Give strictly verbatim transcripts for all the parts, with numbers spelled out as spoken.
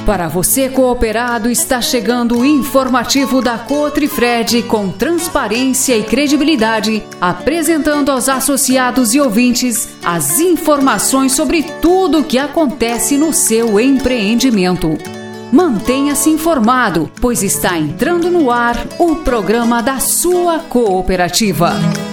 Para você cooperado, está chegando o informativo da Cotrifred com transparência e credibilidade, apresentando aos associados e ouvintes as informações sobre tudo o que acontece no seu empreendimento. Mantenha-se informado, pois está entrando no ar o programa da sua cooperativa.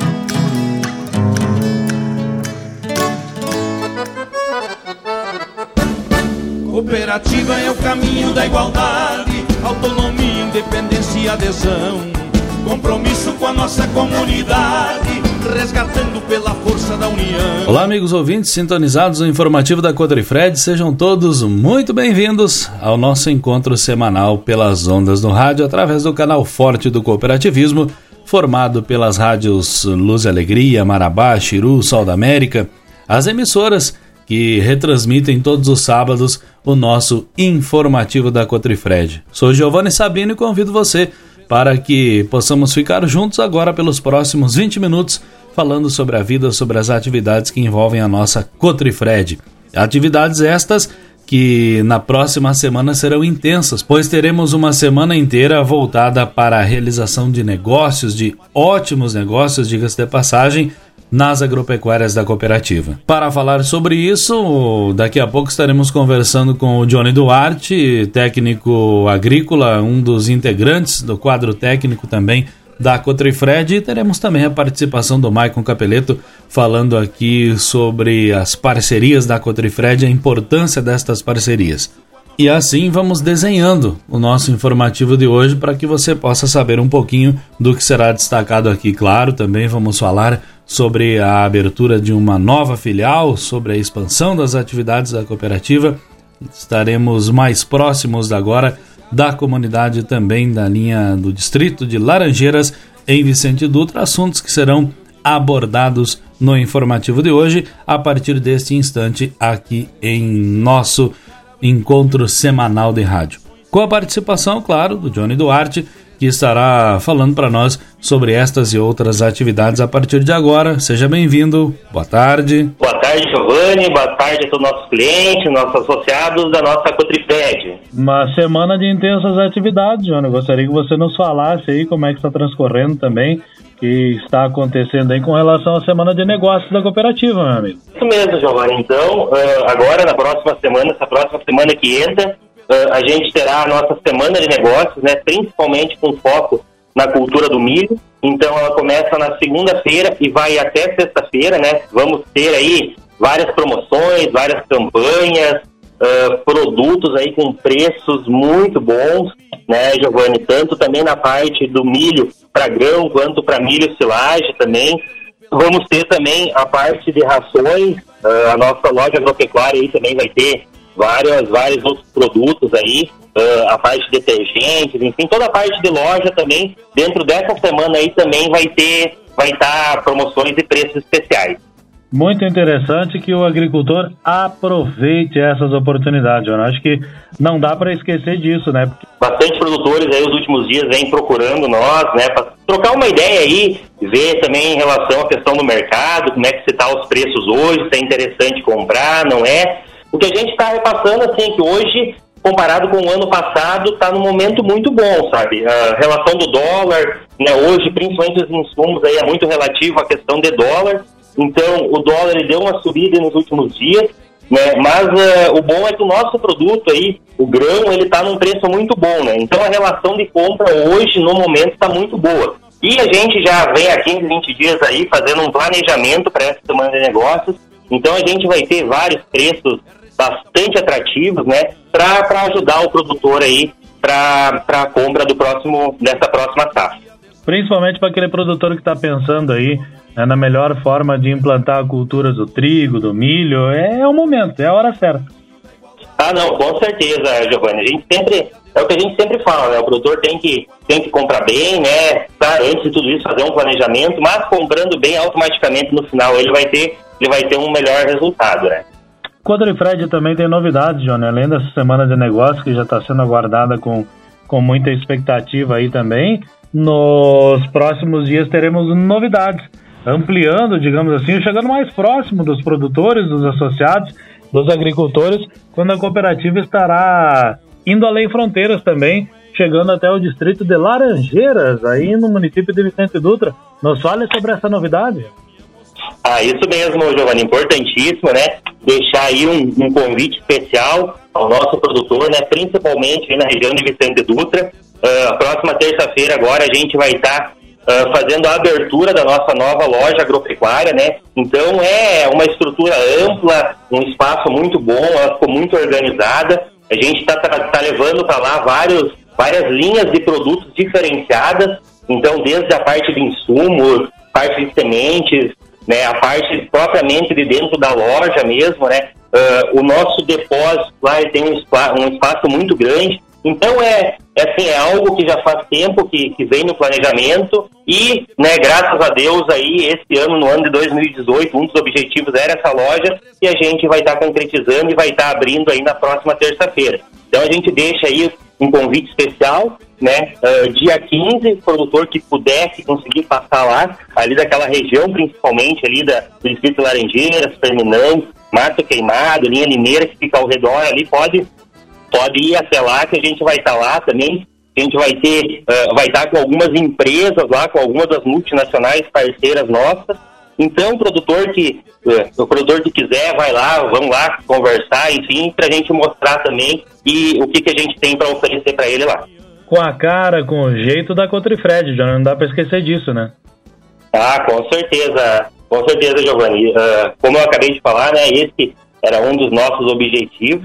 Cooperativa é o caminho da igualdade, autonomia, independência e adesão. Compromisso com a nossa comunidade, resgatando pela força da união. Olá, amigos ouvintes sintonizados no informativo da Cotrifred, sejam todos muito bem-vindos ao nosso encontro semanal pelas ondas do rádio, através do canal Forte do Cooperativismo, formado pelas rádios Luz e Alegria, Marabá, Xiru, Sol da América, as emissoras que retransmitem todos os sábados o nosso informativo da Cotrifred. Sou Giovanni Sabino e convido você para que possamos ficar juntos agora pelos próximos vinte minutos, falando sobre a vida, sobre as atividades que envolvem a nossa Cotrifred. Atividades estas que na próxima semana serão intensas, pois teremos uma semana inteira voltada para a realização de negócios, de ótimos negócios, diga-se de passagem, nas agropecuárias da cooperativa. Para falar sobre isso, daqui a pouco estaremos conversando com o Johnny Duarte, técnico agrícola, um dos integrantes do quadro técnico também da Cotrifred, e teremos também a participação do Maicon Capeleto, falando aqui sobre as parcerias da Cotrifred e a importância destas parcerias. E assim vamos desenhando o nosso informativo de hoje para que você possa saber um pouquinho do que será destacado aqui. Claro, também vamos falar sobre a abertura de uma nova filial, sobre a expansão das atividades da cooperativa. Estaremos mais próximos agora da comunidade também da linha do distrito de Laranjeiras, em Vicente Dutra, assuntos que serão abordados no informativo de hoje, a partir deste instante aqui em nosso encontro semanal de rádio. Com a participação, claro, do Johnny Duarte, que estará falando para nós sobre estas e outras atividades a partir de agora. Seja bem-vindo, boa tarde. Boa tarde, Giovanni, boa tarde a todos os nossos clientes, nossos associados da nossa Cotrifred. Uma semana de intensas atividades, Johnny. Gostaria que você nos falasse aí como é que está transcorrendo também, que está acontecendo aí com relação à semana de negócios da cooperativa, meu amigo. Isso mesmo, Giovanni. Então, agora na próxima semana, essa próxima semana que entra, a gente terá a nossa semana de negócios, né, principalmente com foco na cultura do milho. Então, ela começa na segunda-feira e vai até sexta-feira, né? Vamos ter aí várias promoções, várias campanhas, uh, produtos aí com preços muito bons, né, Giovanni? Tanto também na parte do milho para grão, quanto para milho silagem também. Vamos ter também a parte de rações, uh, a nossa loja agropecuária aí também vai ter vários, vários outros produtos aí, uh, a parte de detergentes, enfim, toda a parte de loja também, dentro dessa semana aí também vai ter, vai estar promoções e preços especiais. Muito interessante que o agricultor aproveite essas oportunidades, eu acho que não dá para esquecer disso, né? Bastante produtores aí os últimos dias vêm procurando nós, né, para trocar uma ideia aí, ver também em relação à questão do mercado, como é que se tá os preços hoje, se é interessante comprar, não é? O que a gente está repassando, assim, é que hoje, comparado com o ano passado, está num momento muito bom, sabe? A relação do dólar, né, hoje, principalmente os insumos, aí é muito relativo à questão de dólar. Então, o dólar ele deu uma subida nos últimos dias, né? Mas uh, o bom é que o nosso produto aí, o grão, ele está num preço muito bom, né? Então, a relação de compra hoje, no momento, está muito boa. E a gente já vem há quinze, vinte dias aí fazendo um planejamento para essa semana de negócios. Então, a gente vai ter vários preços bastante atrativos, né, para ajudar o produtor aí para a compra do próximo, dessa próxima safra. Principalmente para aquele produtor que está pensando aí, né, na melhor forma de implantar a cultura do trigo, do milho, é, é o momento, é a hora certa. Ah, não, com certeza, Giovanni. A gente sempre, é o que a gente sempre fala, né, o produtor tem que, tem que comprar bem, né, tá, antes de tudo isso fazer um planejamento, mas comprando bem, automaticamente no final ele vai ter, ele vai ter um melhor resultado, né. Cotrifred também tem novidades, Johnny, além dessa semana de negócio que já está sendo aguardada com, com muita expectativa aí também. Nos próximos dias teremos novidades, ampliando, digamos assim, chegando mais próximo dos produtores, dos associados, dos agricultores, quando a cooperativa estará indo além fronteiras também, chegando até o distrito de Laranjeiras, aí no município de Vicente Dutra. Nos fale sobre essa novidade. Ah, isso mesmo, Giovanni, importantíssimo, né? Deixar aí um, um convite especial ao nosso produtor, né? Principalmente aí na região de Vicente Dutra. Uh, a próxima terça-feira agora a gente vai estar tá, uh, fazendo a abertura da nossa nova loja agropecuária, né? Então é uma estrutura ampla, um espaço muito bom, ela ficou muito organizada. A gente está tá, tá levando para lá vários, várias linhas de produtos diferenciadas. Então, desde a parte de insumos, parte de sementes, né, a parte propriamente de dentro da loja mesmo, né, uh, o nosso depósito lá tem um espaço, um espaço muito grande. Então é, é, assim, é algo que já faz tempo que, que vem no planejamento e, né, graças a Deus aí esse ano, no ano de dois mil e dezoito, um dos objetivos era essa loja e a gente vai estar tá concretizando e vai estar tá abrindo aí na próxima terça-feira. Então a gente deixa aí um convite especial, né, uh, dia quinze, produtor que pudesse conseguir passar lá, ali daquela região, principalmente ali da, do distrito de Laranjeiras, Terminão, Mato Queimado, Linha Limeira, que fica ao redor ali, pode, pode ir até lá, que a gente vai estar tá lá também. A gente vai ter, uh, vai estar tá com algumas empresas lá, com algumas das multinacionais parceiras nossas. Então, o produtor que, uh, o produtor que quiser, vai lá, vamos lá conversar, enfim, para a gente mostrar também e o que, que a gente tem para oferecer para ele lá. Com a cara, com o jeito da Cotrifred, já não dá para esquecer disso, né? Ah, com certeza, com certeza, Giovanni. Uh, como eu acabei de falar, né, esse era um dos nossos objetivos.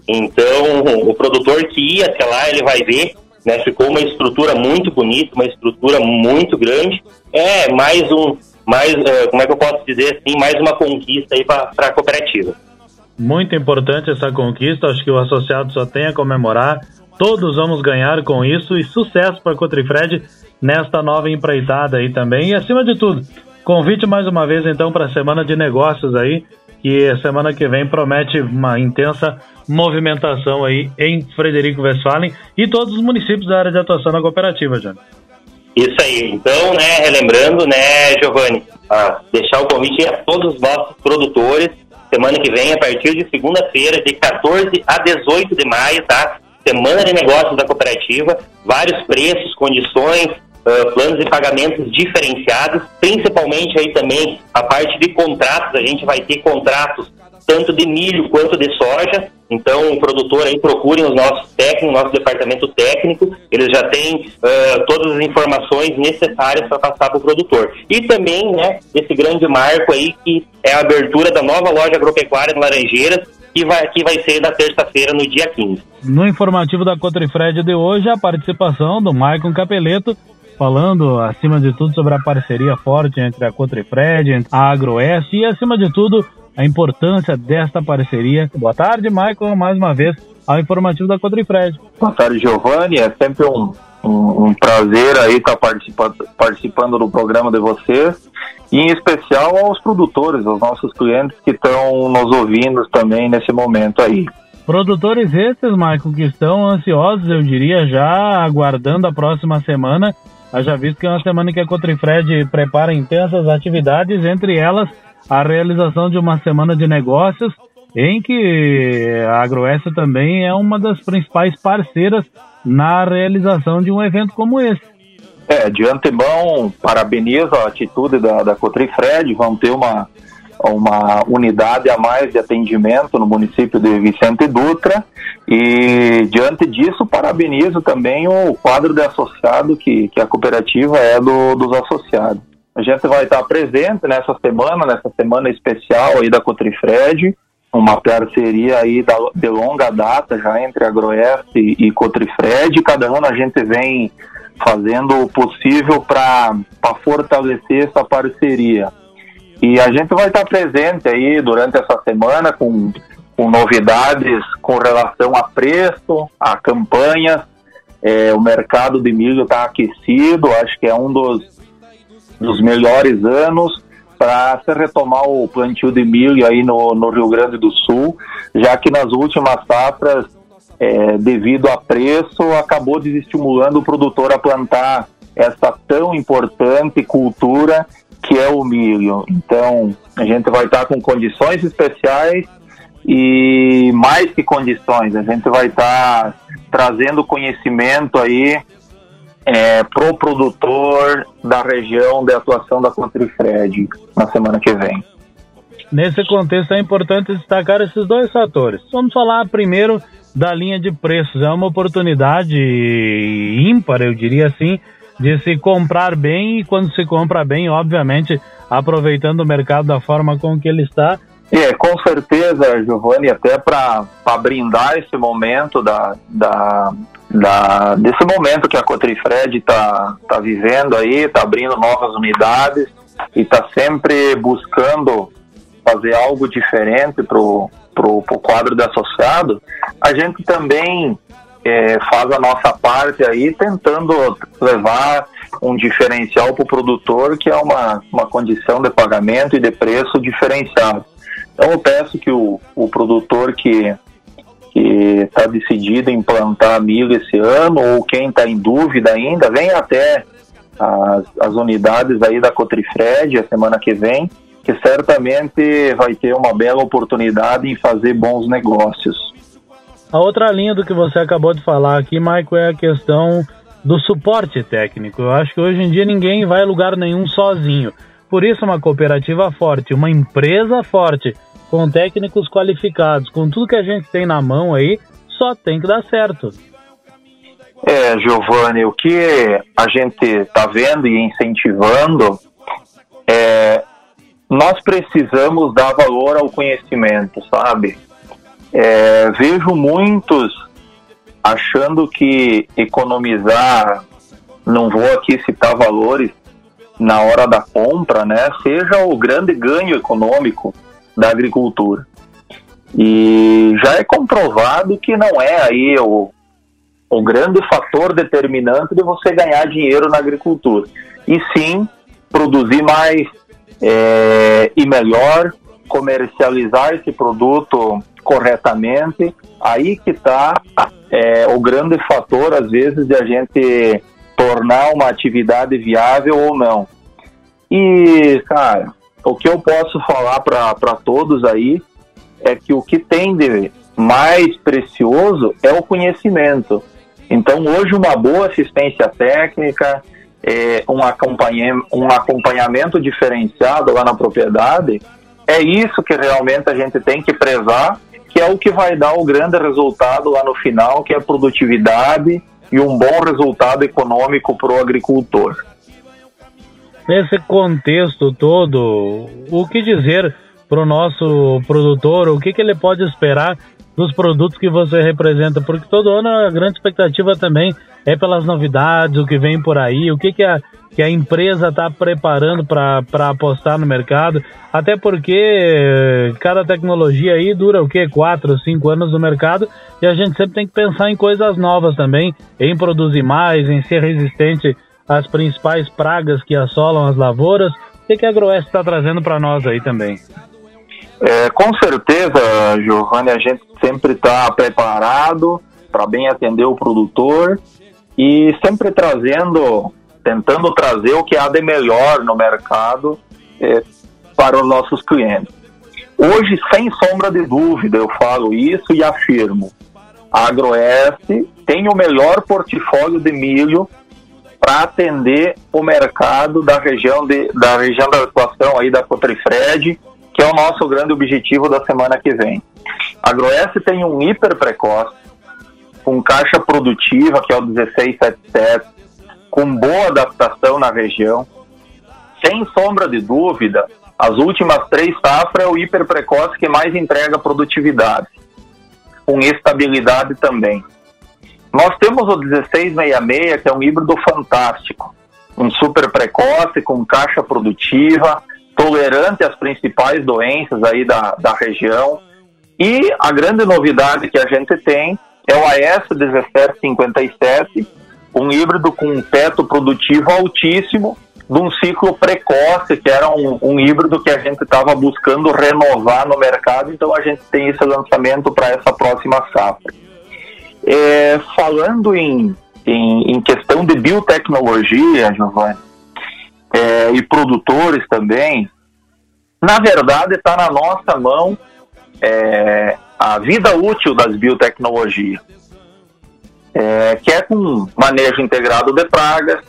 Então, o produtor que ia até lá, ele vai ver, né, ficou uma estrutura muito bonita, uma estrutura muito grande. É mais um, mais, uh, como é que eu posso dizer assim, mais uma conquista aí para a cooperativa. Muito importante essa conquista, acho que o associado só tem a comemorar. Todos vamos ganhar com isso e sucesso para a Cotrifred nesta nova empreitada aí também. E acima de tudo, convite mais uma vez então para a Semana de Negócios aí, que a semana que vem promete uma intensa movimentação aí em Frederico Westphalen e todos os municípios da área de atuação da cooperativa, Johnny. Isso aí. Então, né, relembrando, né, Giovanni, ah, deixar o convite a todos os nossos produtores, semana que vem, a partir de segunda-feira, de quatorze a dezoito de maio, tá? Semana de Negócios da Cooperativa, vários preços, condições, uh, planos de pagamentos diferenciados, principalmente aí também a parte de contratos. A gente vai ter contratos tanto de milho quanto de soja. Então o produtor aí procure os nossos técnicos, nosso departamento técnico, eles já têm uh, todas as informações necessárias para passar para o produtor. E também, né, esse grande marco aí que é a abertura da nova loja agropecuária de Laranjeiras, que vai, que vai ser da terça-feira, no dia quinze. No informativo da Cotrifred de hoje, a participação do Maicon Capeleto, falando, acima de tudo, sobre a parceria forte entre a Cotrifred, a Agroeste e, acima de tudo, a importância desta parceria. Boa tarde, Maicon, mais uma vez, ao informativo da Cotrifred. Boa tarde, Giovanni. É sempre um, um, um prazer aí estar participando, participando do programa de vocês. E em especial aos produtores, aos nossos clientes que estão nos ouvindo também nesse momento aí. Produtores esses, Maicon, que estão ansiosos, eu diria, já aguardando a próxima semana. Haja visto que é uma semana que a Cotrifred prepara intensas atividades, entre elas a realização de uma semana de negócios, em que a Agroeste também é uma das principais parceiras na realização de um evento como esse. É, de antemão, parabenizo a atitude da, da Cotrifred. Vamos ter uma, uma unidade a mais de atendimento no município de Vicente Dutra e, diante disso, parabenizo também o quadro de associado que, que a cooperativa é do, dos associados. A gente vai estar presente nessa semana, nessa semana especial aí da Cotrifred, uma parceria aí da, de longa data já entre a Agroeste e, e Cotrifred. Cada ano a gente vem fazendo o possível para fortalecer essa parceria. E a gente vai estar presente aí durante essa semana com, com novidades com relação a preço, a campanha. É, o mercado de milho está aquecido, acho que é um dos, dos melhores anos para se retomar o plantio de milho aí no, no Rio Grande do Sul, já que nas últimas safras, É, devido a preço, acabou desestimulando o produtor a plantar essa tão importante cultura que é o milho. Então, a gente vai estar com condições especiais e mais que condições, a gente vai estar tá trazendo conhecimento aí é, pro produtor da região de atuação da Cotrifred na semana que vem. Nesse contexto é importante destacar esses dois fatores. Vamos falar primeiro da linha de preços. É uma oportunidade ímpar, eu diria assim, de se comprar bem, e quando se compra bem, obviamente, aproveitando o mercado da forma com que ele está. É, com certeza, Giovanni, até para brindar esse momento da, da, da, desse momento que a Cotrifred está tá vivendo aí, está abrindo novas unidades e está sempre buscando fazer algo diferente para o pro, pro quadro de associado, a gente também é, faz a nossa parte aí tentando levar um diferencial para o produtor, que é uma, uma condição de pagamento e de preço diferenciado. Então eu peço que o, o produtor que está decidido em plantar milho esse ano, ou quem está em dúvida ainda, venha até as, as unidades aí da Cotrifred a semana que vem, que certamente vai ter uma bela oportunidade em fazer bons negócios. A outra linha do que você acabou de falar aqui, Maico, é a questão do suporte técnico. Eu acho que hoje em dia ninguém vai a lugar nenhum sozinho. Por isso, uma cooperativa forte, uma empresa forte, com técnicos qualificados, com tudo que a gente tem na mão aí, só tem que dar certo. É, Giovanni, o que a gente está vendo e incentivando é... nós precisamos dar valor ao conhecimento, sabe? É, vejo muitos achando que economizar, não vou aqui citar valores, na hora da compra, né, seja o grande ganho econômico da agricultura. E já é comprovado que não é aí o, o grande fator determinante de você ganhar dinheiro na agricultura. E sim, produzir mais, É, e melhor, comercializar esse produto corretamente. Aí que está é, o grande fator, às vezes, de a gente tornar uma atividade viável ou não. E, cara, o que eu posso falar para todos aí é que o que tem de mais precioso é o conhecimento. Então, hoje, uma boa assistência técnica, É, um, acompanhamento, um acompanhamento diferenciado lá na propriedade, é isso que realmente a gente tem que prezar, que é o que vai dar o grande resultado lá no final, que é a produtividade e um bom resultado econômico para o agricultor. Nesse contexto todo, o que dizer para o nosso produtor, o que, que ele pode esperar dos produtos que você representa? Porque todo ano a grande expectativa também é pelas novidades, o que vem por aí, o que, que, a, que a empresa está preparando para apostar no mercado, até porque cada tecnologia aí dura o quê? quatro, cinco anos no mercado, e a gente sempre tem que pensar em coisas novas também, em produzir mais, em ser resistente às principais pragas que assolam as lavouras. O que, que a Agroeste está trazendo para nós aí também? É, com certeza, Giovanni, a gente sempre está preparado para bem atender o produtor e sempre trazendo, tentando trazer o que há de melhor no mercado é, para os nossos clientes. Hoje, sem sombra de dúvida, eu falo isso e afirmo, a Agroeste tem o melhor portfólio de milho para atender o mercado da região, de, da região da atuação aí da Cotrifred, que é o nosso grande objetivo da semana que vem. A Agroeste tem um hiper precoce, com caixa produtiva, que é o dezesseis setenta e sete, com boa adaptação na região. Sem sombra de dúvida, as últimas três safras é o hiper precoce que mais entrega produtividade, com estabilidade também. Nós temos o dezesseis sessenta e seis, que é um híbrido fantástico, um super precoce, com caixa produtiva, tolerante às principais doenças aí da, da região. E a grande novidade que a gente tem é o A S dezessete cinquenta e sete, um híbrido com um teto produtivo altíssimo, de um ciclo precoce, que era um, um híbrido que a gente estava buscando renovar no mercado, então a gente tem esse lançamento para essa próxima safra. É, falando em, em, em questão de biotecnologia, Giovanni, é, e produtores também, na verdade está na nossa mão é, a vida útil das biotecnologias, é, que é com manejo integrado de pragas,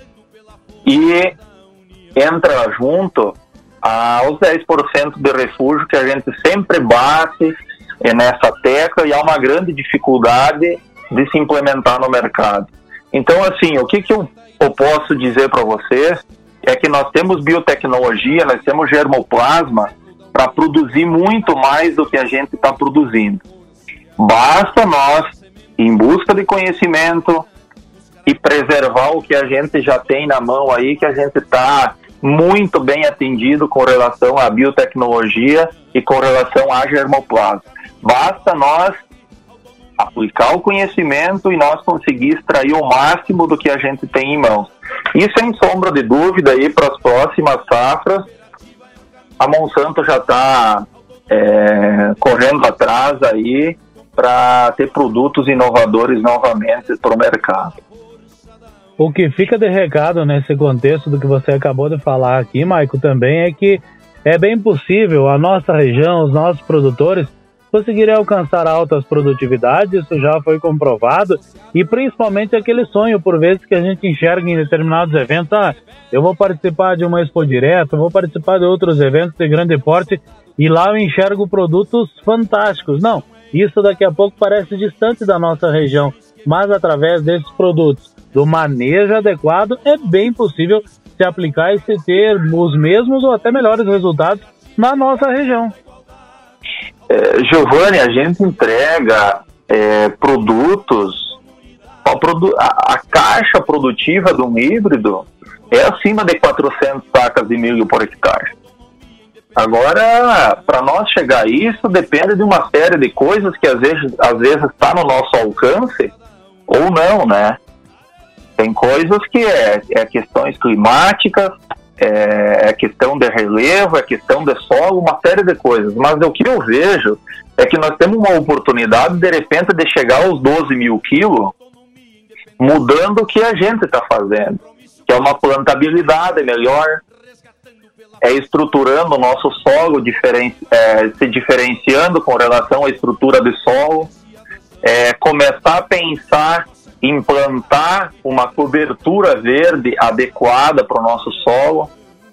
e entra junto aos dez por cento de refúgio que a gente sempre bate é, nessa tecla, e há uma grande dificuldade de se implementar no mercado. Então, assim, o que, que eu, eu posso dizer para vocês é que nós temos biotecnologia, nós temos germoplasma para produzir muito mais do que a gente está produzindo. Basta nós, em busca de conhecimento e preservar o que a gente já tem na mão aí, que a gente está muito bem atendido com relação à biotecnologia e com relação à germoplasma. Basta nós aplicar o conhecimento e nós conseguir extrair o máximo do que a gente tem em mãos. E sem sombra de dúvida, aí para as próximas safras, a Monsanto já está é, correndo atrás aí para ter produtos inovadores novamente para o mercado. O que fica de recado nesse contexto do que você acabou de falar aqui, Maico, também é que é bem possível a nossa região, os nossos produtores, conseguirem alcançar altas produtividades, isso já foi comprovado, e principalmente aquele sonho, por vezes, que a gente enxerga em determinados eventos, ah, eu vou participar de uma Expo Direto, vou participar de outros eventos de grande porte, e lá eu enxergo produtos fantásticos. Não, isso daqui a pouco parece distante da nossa região, mas através desses produtos, do manejo adequado, é bem possível se aplicar e se ter os mesmos ou até melhores resultados na nossa região. É, Giovanni, a gente entrega é, produtos, a, produ a, a caixa produtiva de um híbrido é acima de quatrocentas sacas de milho por hectare. Agora, para nós chegar a isso, depende de uma série de coisas que às vezes às vezes está no nosso alcance ou não, né? Tem coisas que é, é questões climáticas, é, é questão de relevo, é questão de solo, uma série de coisas. Mas o que eu vejo é que nós temos uma oportunidade, de repente, de chegar aos doze mil quilos, mudando o que a gente está fazendo, que é uma plantabilidade melhor, é estruturando o nosso solo, diferen, é, se diferenciando com relação à estrutura de solo, é, começar a pensar implantar uma cobertura verde adequada para o nosso solo.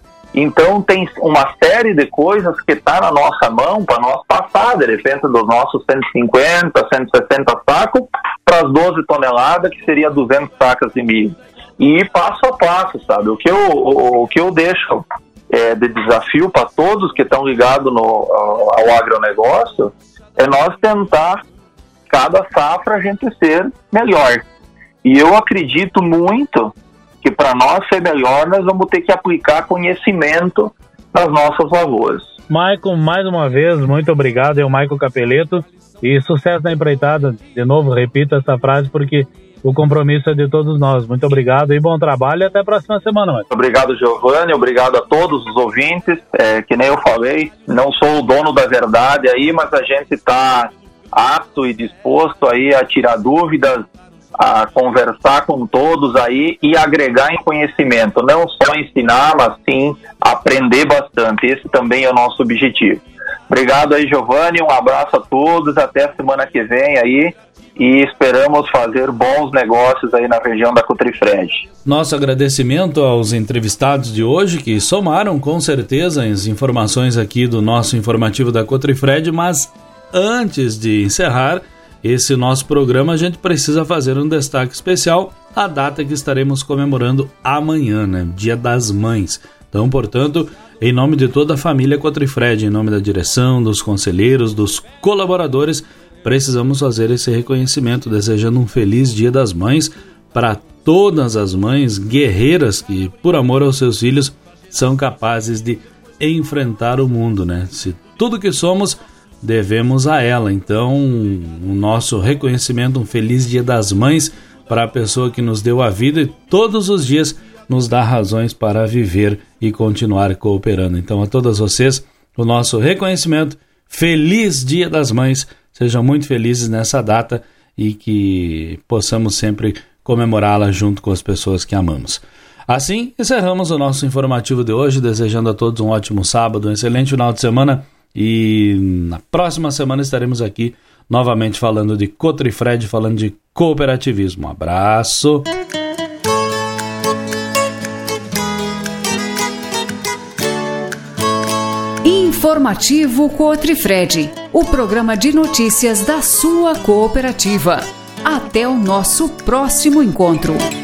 Então tem uma série de coisas que está na nossa mão para nós passar, de repente, dos nossos cento e cinquenta, cento e sessenta sacos para as doze toneladas, que seria duzentas sacas de milho. E ir passo a passo, sabe? O que eu, o, o que eu deixo é, de desafio para todos que estão ligados no, ao, ao agronegócio é nós tentar, cada safra, a gente ser melhor. E eu acredito muito que para nós ser melhor, nós vamos ter que aplicar conhecimento nas nossas lavouras. Maicon, mais uma vez, muito obrigado. É o Maicon Capeleto. E sucesso na empreitada. De novo, repito essa frase porque o compromisso é de todos nós. Muito obrigado e bom trabalho e até a próxima semana, Maicon. Obrigado, Giovanni. Obrigado a todos os ouvintes. É, que nem eu falei, não sou o dono da verdade aí, mas a gente está apto e disposto aí a tirar dúvidas, a conversar com todos aí e agregar em conhecimento, não só ensinar, mas sim aprender bastante. Esse também é o nosso objetivo. Obrigado aí, Giovanni, um abraço a todos, até a semana que vem aí, e esperamos fazer bons negócios aí na região da Cotrifred. Nosso agradecimento aos entrevistados de hoje, que somaram com certeza as informações aqui do nosso informativo da Cotrifred, mas antes de encerrar esse nosso programa, a gente precisa fazer um destaque especial, a data que estaremos comemorando amanhã, né? Dia das Mães. Então, portanto, em nome de toda a família Cotrifred, em nome da direção, dos conselheiros, dos colaboradores, precisamos fazer esse reconhecimento, desejando um feliz Dia das Mães para todas as mães guerreiras que, por amor aos seus filhos, são capazes de enfrentar o mundo, né? Se tudo que somos devemos a ela. Então, o nosso reconhecimento, um feliz Dia das Mães para a pessoa que nos deu a vida e todos os dias nos dá razões para viver e continuar cooperando. Então, a todas vocês, o nosso reconhecimento, feliz Dia das Mães, sejam muito felizes nessa data e que possamos sempre comemorá-la junto com as pessoas que amamos. Assim, encerramos o nosso informativo de hoje, desejando a todos um ótimo sábado, um excelente final de semana E na próxima semana estaremos aqui novamente falando de Cotrifred, falando de cooperativismo. Um abraço. Informativo Cotrifred, o programa de notícias da sua cooperativa. Até o nosso próximo encontro.